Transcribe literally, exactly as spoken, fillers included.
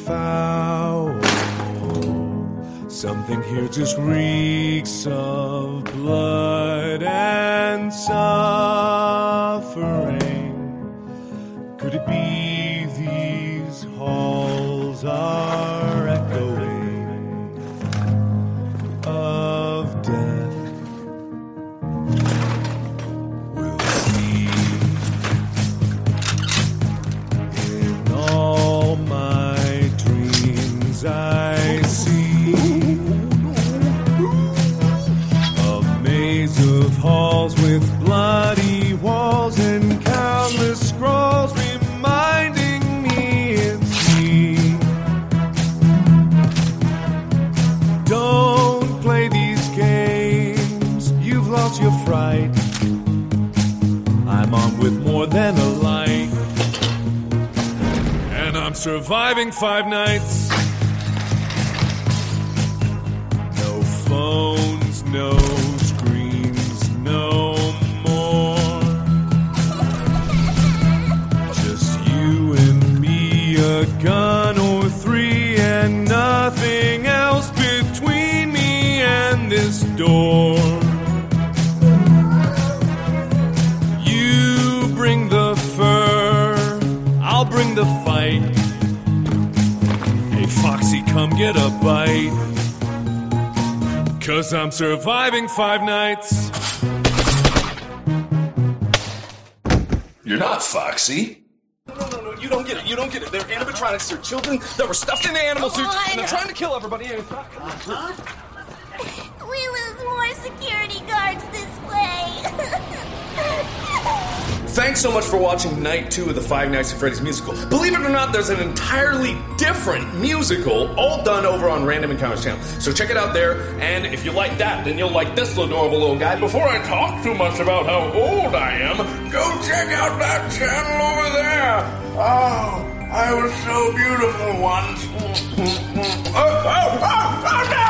foul. Something here just reeks of blood and suffering. Could it be these halls are echoing of death? We'll see. In all my dreams I see a maze of halls with bloody walls and countless scrolls reminding me it's me. Don't play these games, you've lost your fright. I'm on with more than a light, and I'm surviving five nights. No phones, no screens, no more. Just you and me, a gun or three, and nothing else between me and this door. You bring the fur, I'll bring the fight. Hey Foxy, come get a bite, 'cause I'm surviving five nights. You're not Foxy. No, no, no, you don't get it. You don't get it. They're animatronics. They're children that were stuffed into animal suits, and they're trying to kill everybody. Huh? We lose more security guards this way. Thanks so much for watching night two of the Five Nights at Freddy's musical. Believe it or not, there's an entirely different musical, all done over on Random Encounters channel. So check it out there, and if you like that, then you'll like this adorable little guy. Before I talk too much about how old I am, go check out that channel over there. Oh, I was so beautiful once. oh, oh, oh, oh, no!